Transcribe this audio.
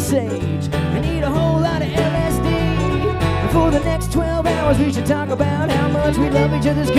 sage and eat a whole lot of LSD. And for the next 12 hours we should talk about how much we love each other's